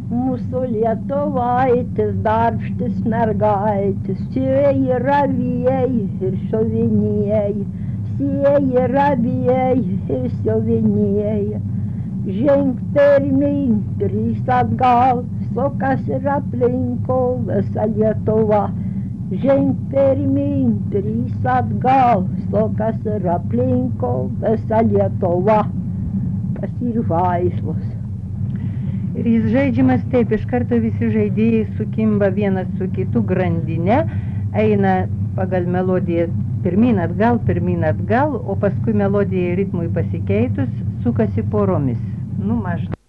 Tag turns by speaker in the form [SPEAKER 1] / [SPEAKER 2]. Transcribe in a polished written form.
[SPEAKER 1] Mūsų lietuvaitės, darbštis mergaitės, sieja ravėjai ir šovinėjai, sieja ravėjai ir šovinėjai. Ženk pirmyn, trys atgal, sukas ir aplinkol visa Lietuva. Ženk pirmyn, trys atgal, sukas ir aplinkol visa Lietuva. Kas ir žaislas.
[SPEAKER 2] Ir jis žaidžiamas taip, iš karto visi žaidėjai sukimba vienas su kitu grandinę, eina pagal melodiją pirmyn atgal, o paskui melodijai ritmui pasikeitus sukasi poromis. Nu, maždaug.